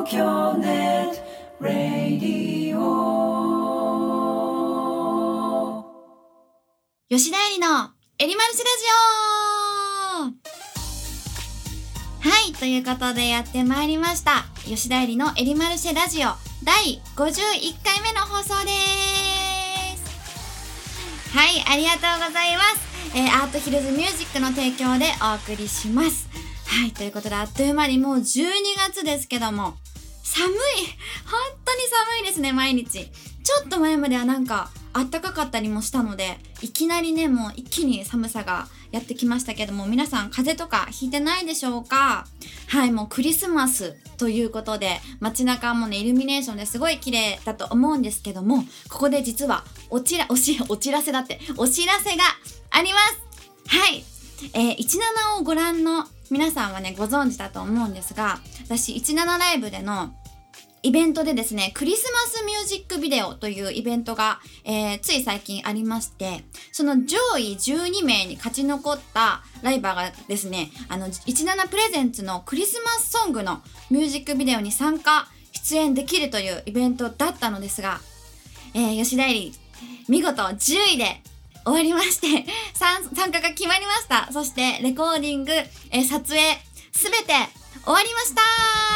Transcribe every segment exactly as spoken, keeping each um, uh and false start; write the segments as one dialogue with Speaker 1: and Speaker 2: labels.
Speaker 1: 東京ネットラディオ吉田絵里のエリマルシラジオ。はい、ということでやってまいりました吉田絵里のエリマルシェラジオだいごじゅういっかいめの放送です。はい、ありがとうございます。えー、アートヒルズミュージックの提供でお送りします。はい、ということであっという間にもうじゅうにがつですけども、寒い、本当に寒いですね。毎日ちょっと前まではなんか暖かかったりもしたので、いきなりねもう一気に寒さがやってきましたけども、皆さん風邪とかひいてないでしょうか。はい、もうクリスマスということで街中もねイルミネーションですごい綺麗だと思うんですけども、ここで実はおちらおしお知らせだってお知らせがあります。はい、えー、じゅうななをご覧の皆さんはねご存知だと思うんですが、私じゅうななライブでのイベントでですね、クリスマスミュージックビデオというイベントが、えー、つい最近ありまして、その上位じゅうにめいに勝ち残ったライバーがですね、あのじゅうななプレゼンツのクリスマスソングのミュージックビデオに参加出演できるというイベントだったのですが、えー、吉田絵里見事じゅういで終わりまして参加が決まりました。そしてレコーディング、えー、撮影すべて終わりました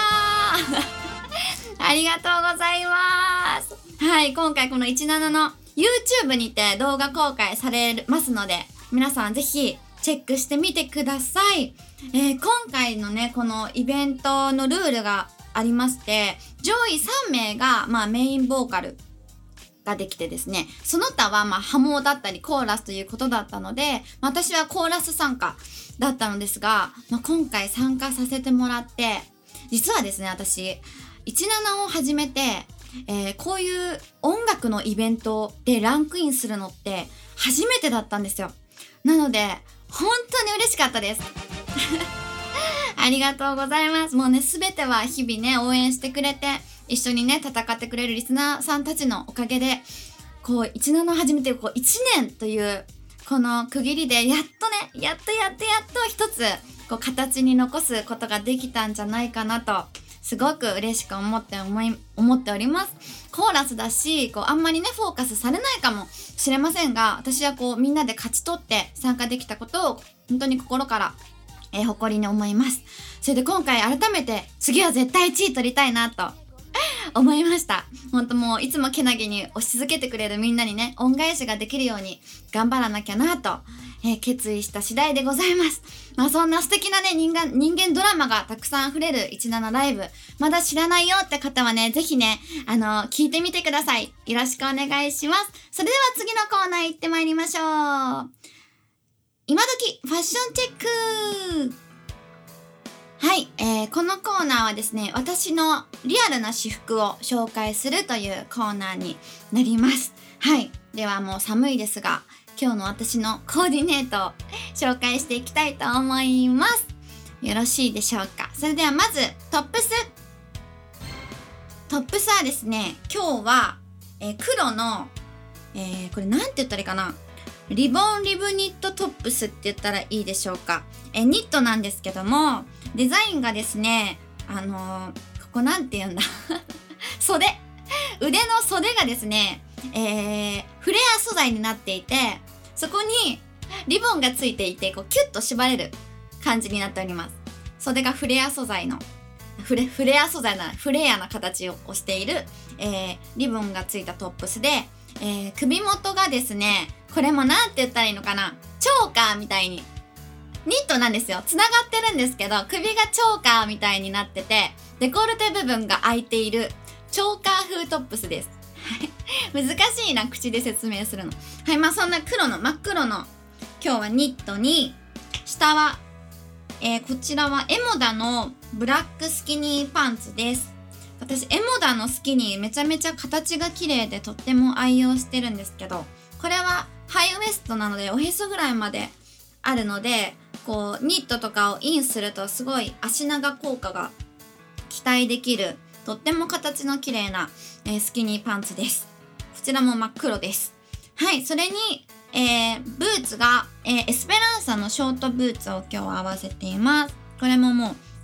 Speaker 1: ありがとうございます。はい、今回このじゅうななの YouTube にて動画公開されますので、皆さんぜひチェックしてみてください。えー、今回のねこのイベントのルールがありまして、上位さんめいが、まあ、メインボーカルができてですね、その他はまあハモだったりコーラスということだったので、私はコーラス参加だったのですが、まあ、今回参加させてもらって、実はですね私じゅうななを始めて、えー、こういう音楽のイベントでランクインするのって初めてだったんですよ。なので本当に嬉しかったですありがとうございます。もうね全ては日々ね応援してくれて一緒にね戦ってくれるリスナーさんたちのおかげで、こうじゅうななを始めてこういちねんというこの区切りでやっとねやっとやっとやっと一つこう形に残すことができたんじゃないかなと、すごく嬉しく思って思い思っております。コーラスだし、こうあんまりねフォーカスされないかもしれませんが、私はこうみんなで勝ち取って参加できたことを本当に心から、えー、誇りに思います。それで今回改めて次は絶対いちい取りたいなと思いました。本当もういつもけなげに押し続けてくれるみんなにね恩返しができるように頑張らなきゃなと、えー、決意した次第でございます。まあそんな素敵なね人間人間ドラマがたくさん溢れるじゅうななライブ、まだ知らないよって方はねぜひねあの聞いてみてください。よろしくお願いします。それでは次のコーナー行ってまいりましょう。今時ファッションチェック。はい、えー、このコーナーはですね、私のリアルな私服を紹介するというコーナーになります。はい、ではもう寒いですが今日の私のコーディネートを紹介していきたいと思います。よろしいでしょうか。それではまずトップストップスはですね、今日は、えー、黒の、えー、これなんて言ったらいいかな、リボンリブニットトップスって言ったらいいでしょうか。えー、ニットなんですけども、デザインがですね、あのー、ここなんて言うんだ袖腕の袖がですね、えー、フレア素材になっていて、そこにリボンがついていてこうキュッと縛れる感じになっております。袖がフレア素材のフレ、フレア素材なフレアな形をしている、えー、リボンがついたトップスで、えー、首元がですね、これもなんて言ったらいいのかな、チョーカーみたいにニットなんですよ。つながってるんですけど首がチョーカーみたいになってて、デコルテ部分が開いているチョーカー風トップスです難しいな口で説明するの。はい、まあそんな黒の真っ黒の今日はニットに、下は、えー、こちらはエモダのブラックスキニーパンツです。私エモダのスキニーめちゃめちゃ形が綺麗でとっても愛用してるんですけど、これはハイウエストなのでおへそぐらいまであるので、こうニットとかをインするとすごい足長効果が期待できるとっても形の綺麗な、えー、スキニーパンツです。こちらも真っ黒です。はい、それに、えー、ブーツが、えー、エスペランサのショートブーツを今日は合わせています。これももう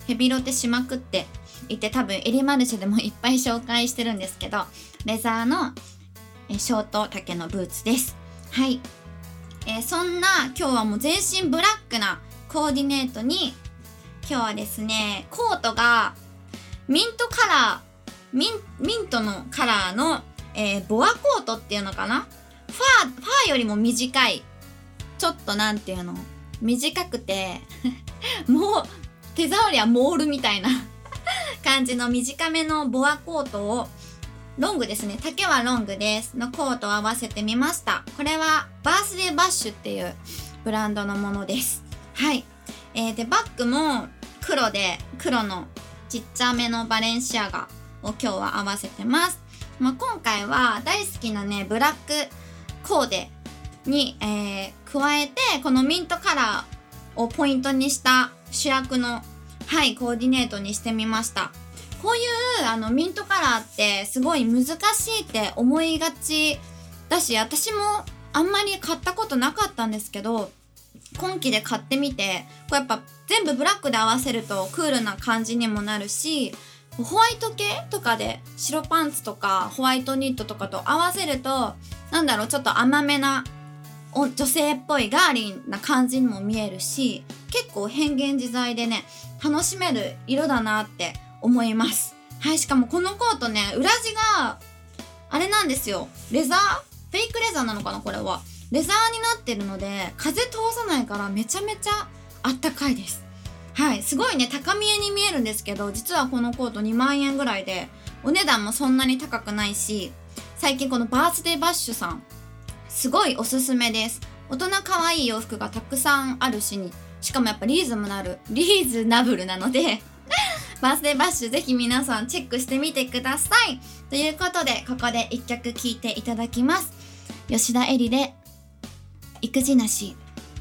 Speaker 1: ヘビロテしまくっていて、多分エリマルシェでもいっぱい紹介してるんですけど、レザーのえショート丈のブーツです。はい、えー、そんな今日はもう全身ブラックなコーディネートに、今日はですねコートがミントカラーミンミントのカラーの、えー、ボアコートっていうのかな、ファーファーよりも短い、ちょっとなんていうの、短くてもう手触りはモールみたいな感じの短めのボアコートを、ロングですね、丈はロングですのコートを合わせてみました。これはバースデーバッシュっていうブランドのものです。はい、えー、でバッグも黒で、黒のちっちゃめのバレンシアガを今日は合わせてます。まあ、今回は大好きなねブラックコーデに、えー、加えてこのミントカラーをポイントにした主役の、はい、コーディネートにしてみました。こういうあのミントカラーってすごい難しいって思いがちだし、私もあんまり買ったことなかったんですけど、今季で買ってみて、これやっぱ全部ブラックで合わせるとクールな感じにもなるし、ホワイト系とかで白パンツとかホワイトニットとかと合わせると、なんだろう、ちょっと甘めな女性っぽいガーリーな感じにも見えるし、結構変幻自在でね楽しめる色だなって思います。はい、しかもこのコートね、裏地があれなんですよ、レザー、フェイクレザーなのかな、これはレザーになってるので風通さないからめちゃめちゃあったかいです。はい、すごいね高見えに見えるんですけど、実はこのコートにまんえんぐらいで、お値段もそんなに高くないし、最近このバースデーバッシュさんすごいおすすめです。大人可愛い洋服がたくさんあるしに、しかもやっぱリーズナブルリーズナブルなのでバースデーバッシュぜひ皆さんチェックしてみてください。ということでここで一曲聴いていただきます。吉田絵里で育児なし。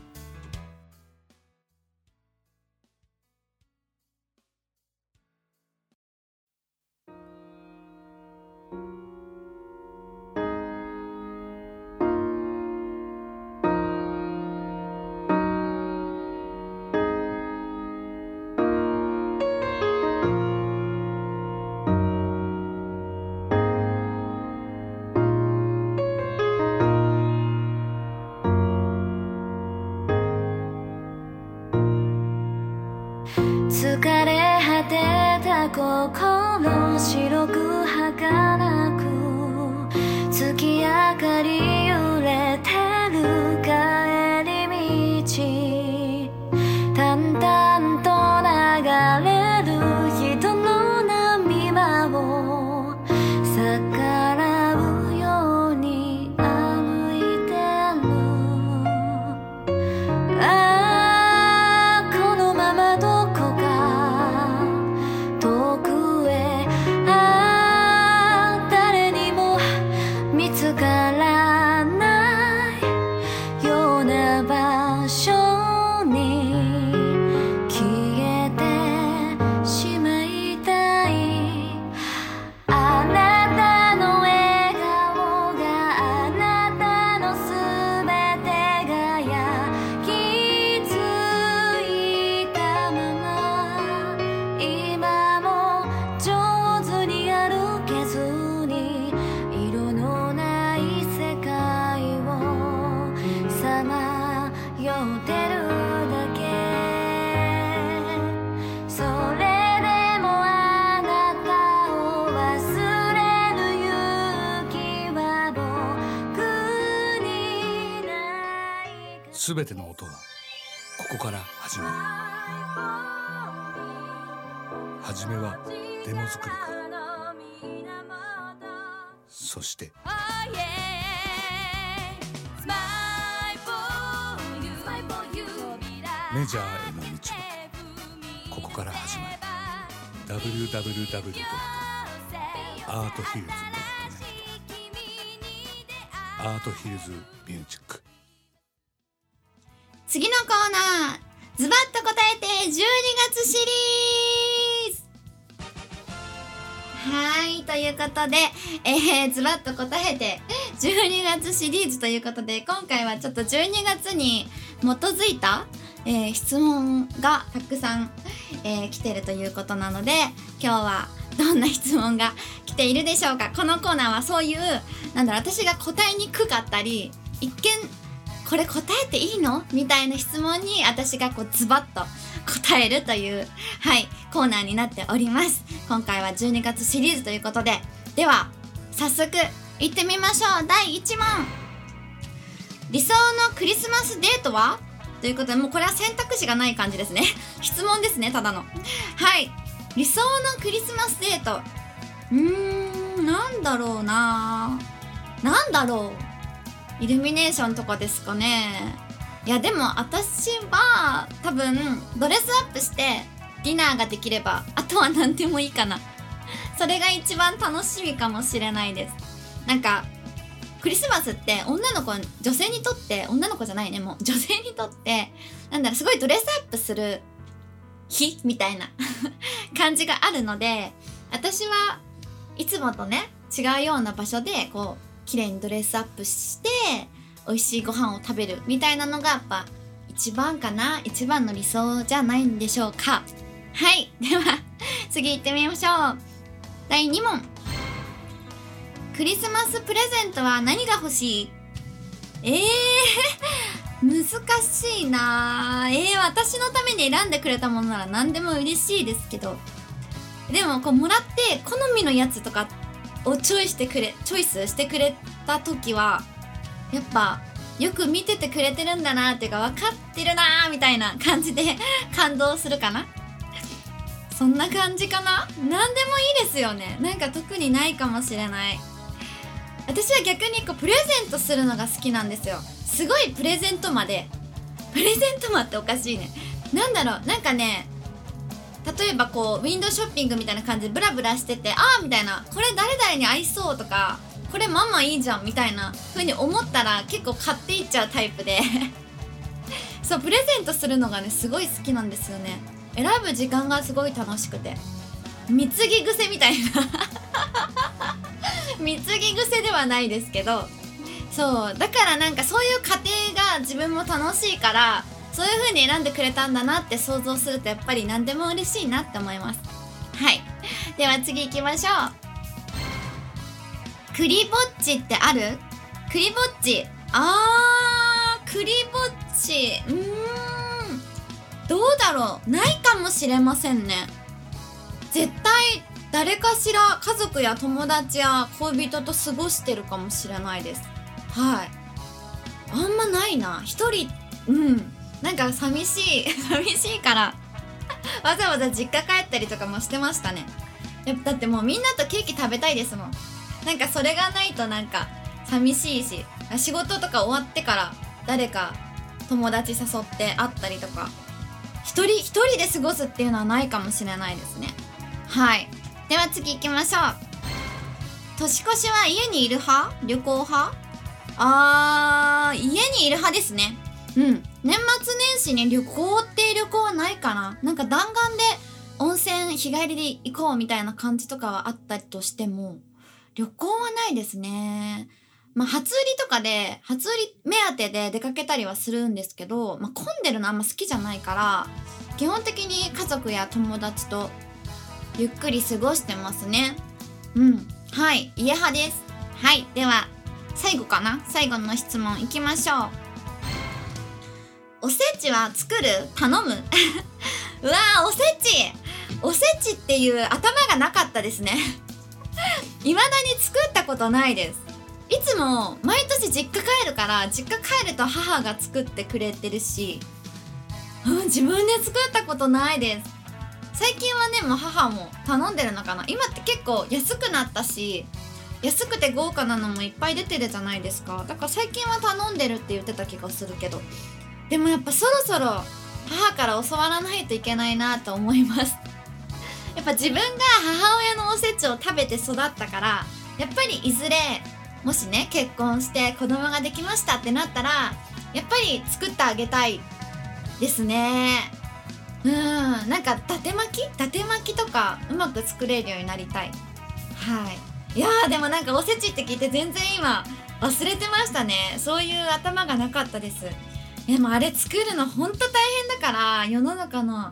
Speaker 2: 疲れ果てた心白く儚く、月明かり揺れてる帰り道、淡々と流れる人の波を逆らうように歩いてる。ああこのままどこ遠くへ、ああ誰にも見つからないような場所に消えてしまいたい。あなたの笑顔があなたのすべてが焼き付いたまま、今も上手に歩けずに色のない世界をさまよってるだけ。それでもあなたを忘れる勇気は僕にないか。
Speaker 3: すべての音はここから始まる。はじめはデモ作りから、そしてメジャーへの道はここから始まる。 ダブリューダブリューダブリュー ドット アートヒルズ ドット ネット アートヒルズミュージック。
Speaker 1: 次のコーナー、ズバッと答えてじゅうにがつシリーズ。はい、ということで、えー、ズバッと答えてじゅうにがつシリーズということで、今回はちょっとじゅうにがつに基づいた、えー、質問がたくさん、 えー、来てるということなので、今日はどんな質問が来ているでしょうか。このコーナーはそういうなんだろう、私が答えにくかったり、一見これ答えていいのみたいな質問に私がこうズバッと答えるという、はいコーナーになっております。今回はじゅうにがつシリーズということで、では早速行ってみましょう。だいいち問、理想のクリスマスデートはということで、もうこれは選択肢がない感じですね質問ですね、ただの。はい、理想のクリスマスデート、うーんなんだろうななんだろうイルミネーションとかですかね。いやでも私は多分ドレスアップしてディナーができればあとは何でもいいかなそれが一番楽しみかもしれないです。なんかクリスマスって女の子、女性にとって、女の子じゃないね、もう女性にとってなんだろう、すごいドレスアップする日みたいな感じがあるので、私はいつもとね違うような場所でこう綺麗にドレスアップして美味しいご飯を食べるみたいなのがやっぱ一番かな、一番の理想じゃないんでしょうか。はい、では次行ってみましょう。だいに問、クリスマスプレゼントは何が欲しい？えー難しいなー。えー、私のために選んでくれたものなら何でも嬉しいですけど、でもこうもらって好みのやつとかをチョイスしてくれチョイスしてくれた時はやっぱよく見ててくれてるんだなーっていうか、分かってるなーみたいな感じで感動するかな。そんな感じかな。何でもいいですよね。なんか特にないかもしれない。私は逆にこうプレゼントするのが好きなんですよ。すごいプレゼントまでプレゼントマっておかしいね。なんだろう、なんかね、例えばこうウィンドウショッピングみたいな感じでブラブラしてて、あーみたいな、これ誰々に合いそうとか、これママいいじゃんみたいな風に思ったら結構買っていっちゃうタイプでそう、プレゼントするのがねすごい好きなんですよね。選ぶ時間がすごい楽しくて、貢ぎ癖みたいな貢ぎ癖ではないですけど、そうだからなんかそういう過程が自分も楽しいから、そういう風に選んでくれたんだなって想像するとやっぱり何でも嬉しいなって思います。はい、では次行きましょう。クリぼっちってある？クリぼっち、あークリぼっち、うーんどうだろう、ないかもしれませんね。絶対誰かしら家族や友達や恋人と過ごしてるかもしれないです。はい、あんまないな、一人。うんなんか寂しい寂しいからわざわざ実家帰ったりとかもしてましたね。やっぱだってもうみんなとケーキ食べたいですもん。なんかそれがないとなんか寂しいし、仕事とか終わってから誰か友達誘って会ったりとか、一人一人で過ごすっていうのはないかもしれないですね。はい、では次行きましょう。年越しは家にいる派？旅行派？あー家にいる派ですね。うん、年末年始に旅行っていう旅行はないかな。なんか弾丸で温泉日帰りで行こうみたいな感じとかはあったりとしても、旅行はないですね。まあ初売りとかで初売り目当てで出かけたりはするんですけど、まあ、混んでるのあんま好きじゃないから、基本的に家族や友達とゆっくり過ごしてますね。うんはい、家派です。はい、では最後かな、最後の質問いきましょう。おせちは作る？頼む？うわーおせちおせちっていう頭がなかったですね未だに作ったことないです。いつも毎年実家帰るから、実家帰ると母が作ってくれてるし、うん、自分で作ったことないです。最近はねもう母も頼んでるのかな。今って結構安くなったし、安くて豪華なのもいっぱい出てるじゃないですか。だから最近は頼んでるって言ってた気がするけど、でもやっぱそろそろ母から教わらないといけないなと思いますやっぱ自分が母親のおせちを食べて育ったから、やっぱりいずれもしね結婚して子供ができましたってなったら、やっぱり作ってあげたいですね。うん、なんか伊達巻き伊達巻きとかうまく作れるようになりたい。はい、いやーでもなんかおせちって聞いて全然今忘れてましたね。そういう頭がなかったです。でもあれ作るのほんと大変だから、世の中の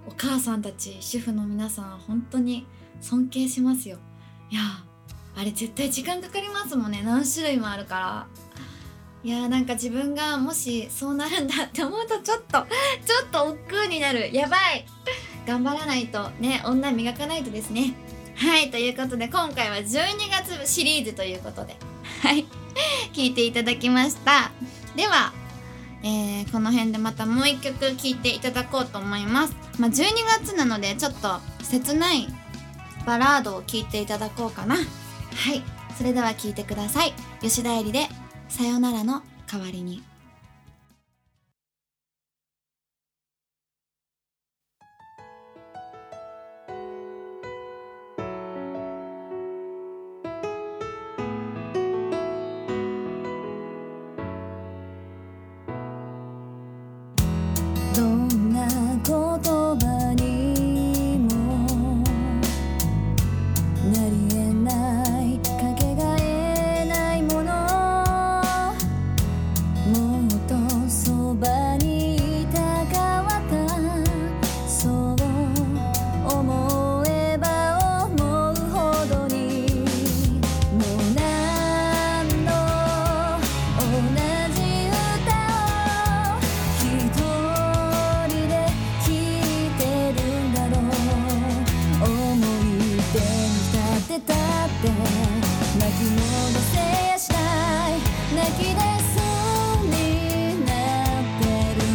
Speaker 1: お母さんたち主婦の皆さん本当に尊敬しますよ。いやあれ絶対時間かかりますもんね、何種類もあるから。いやーなんか自分がもしそうなるんだって思うとちょっとちょっと億劫になる。やばい、頑張らないとね、女磨かないとですね。はい、ということで今回はじゅうにがつシリーズということではい聞いていただきました。では、えー、この辺でまたもう一曲聴いていただこうと思います。まあ、じゅうにがつなのでちょっと切ないバラードを聴いていただこうかな。はい、それでは聴いてください。吉田絵里でさよならの代わりに。
Speaker 2: どんな言葉にもなり得ないかけがえないもの、もっとそばにいたかったそう思えば思うほどに、もう何度同じ歌を一人で聴いてるんだろう。思い出に立てたって泣き戻せやしない、泣き出そうになってる。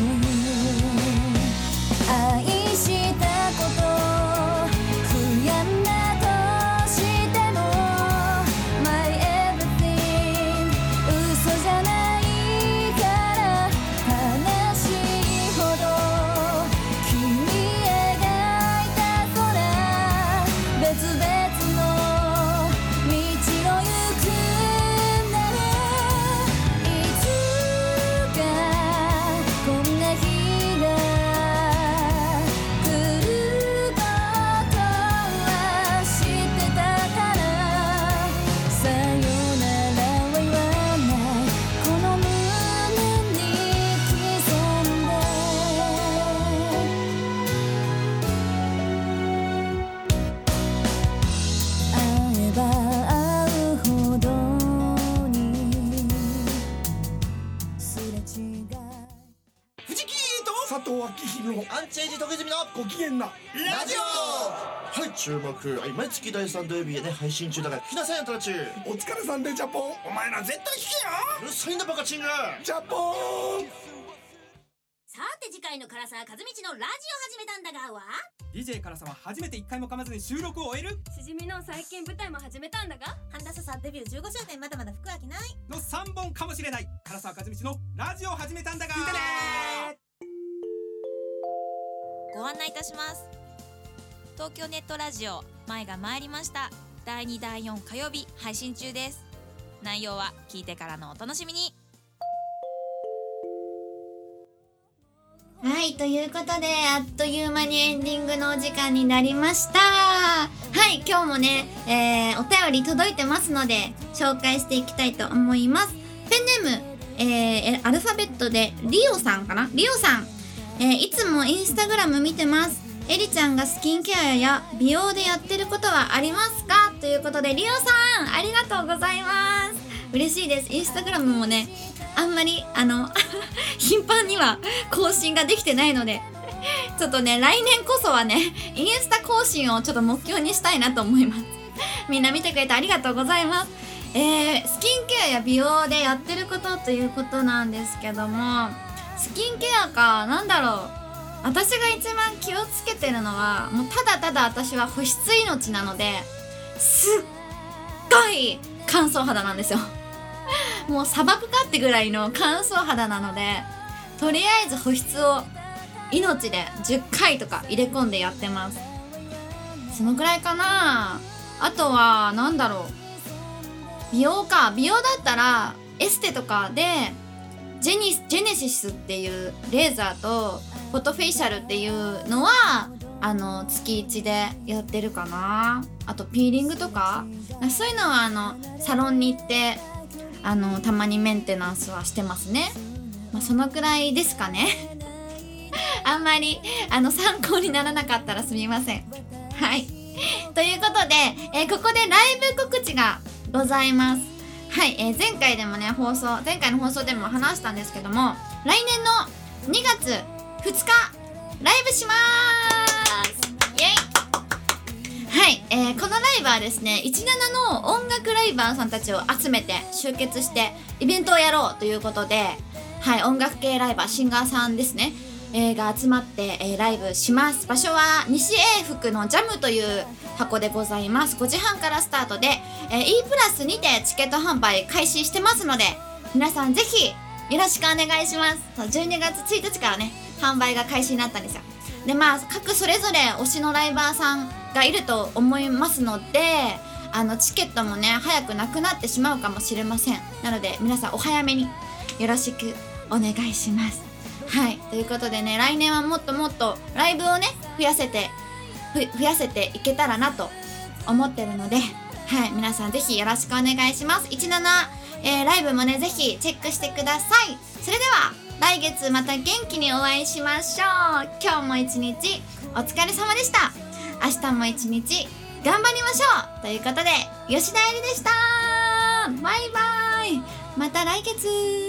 Speaker 2: 愛したこと悔やんだとしても My everything 嘘じゃないから悲しいほど君描いた空、別々の道を行くなら、いつかこんな日が来ることは知ってたから、さよならは言わない、この胸に刻んで。会えば会うほどにすれ違い、
Speaker 4: 藤木と佐藤明宏
Speaker 5: アンチエイジ得意済みの
Speaker 4: ご機嫌な
Speaker 5: ラジオ。はい、注目、はい、毎月だいさん土曜日でね配信中だから聞きなさいよ、あんたたち。
Speaker 4: お疲れさんでジャポン。
Speaker 5: お前ら絶対聞けよ。うるさいんだバカチンが。
Speaker 4: ジャポン。
Speaker 6: さて次回の唐沢和道のラジオ始めたんだがは
Speaker 7: ディージェー 唐沢初めていっかいも噛まずに収録を終える
Speaker 8: しじみの最近舞台も始めたんだが、
Speaker 6: 神田さんデビューじゅうごしゅうねん、まだまだ服飽きない。
Speaker 7: のさんぼんかもしれない。唐沢和道のラジオ始めたんだが聞いてね
Speaker 9: ご案内いたします。東京ネットラジオ前が参りました。だいにだいよん火曜日配信中です。内容は聞いてからのお楽しみに。
Speaker 1: はい、ということであっという間にエンディングのお時間になりました。はい、今日もね、えー、お便り届いてますので紹介していきたいと思います。ペンネーム、えー、アルファベットでリオさんかな、リオさん、えー、いつもインスタグラム見てます。エリちゃんがスキンケアや美容でやってることはありますか、ということで、リオさんありがとうございます。嬉しいです。インスタグラムもねあんまりあの頻繁には更新ができてないのでちょっとね来年こそはねインスタ更新をちょっと目標にしたいなと思います。みんな見てくれてありがとうございます。えー、スキンケアや美容でやってることということなんですけども、スキンケアか、なんだろう、私が一番気をつけてるのはもうただただ私は保湿命なのですっごい乾燥肌なんですよ。もう砂漠かってぐらいの乾燥肌なので、とりあえず保湿を命でじゅっかいとか入れ込んでやってます。そのくらいかな。あとはなんだろう、美容か。美容だったらエステとかでジェニス、ジェネシスっていうレーザーとフォトフェイシャルっていうのはあの月いちでやってるかな。あとピーリングとかそういうのはあのサロンに行ってあのたまにメンテナンスはしてますね。まあ、そのくらいですかね。 あんまりあの参考にならなかったらすみません。はいということで、えー、ここでライブ告知がございます。はい、えー、前回でもね放送前回の放送でも話したんですけども、来年のにがつふつかライブしまーす。イエイ。はい、えー、このライブはですねじゅうななの音楽ライバーさんたちを集めて集結してイベントをやろうということで、はい、音楽系ライバーシンガーさんですね、えー、が集まって、えー、ライブします。場所は西英福のジャムという箱でございます。ごじはんからスタートで、えー、E プラスにてチケット販売開始してますので、皆さんぜひよろしくお願いします。じゅうにがつついたちからね販売が開始になったんですよ。でまあ各それぞれ推しのライバーさんがいると思いますので、あのチケットもね早くなくなってしまうかもしれません。なので皆さんお早めによろしくお願いします。はいということでね、来年はもっともっとライブをね増やせてふ増やせていけたらなと思ってるので、はい皆さんぜひよろしくお願いします。じゅうなな、えー、ライブもねぜひチェックしてください。それでは来月また元気にお会いしましょう。今日も一日お疲れ様でした。明日も一日頑張りましょうということで、吉田えりでした。バイバイ。また来月。